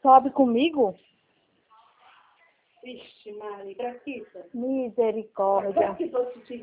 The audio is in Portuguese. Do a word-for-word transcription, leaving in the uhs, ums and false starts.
Sobe comigo? Ixi, Maria, Graquita. Misericórdia. Que fosse te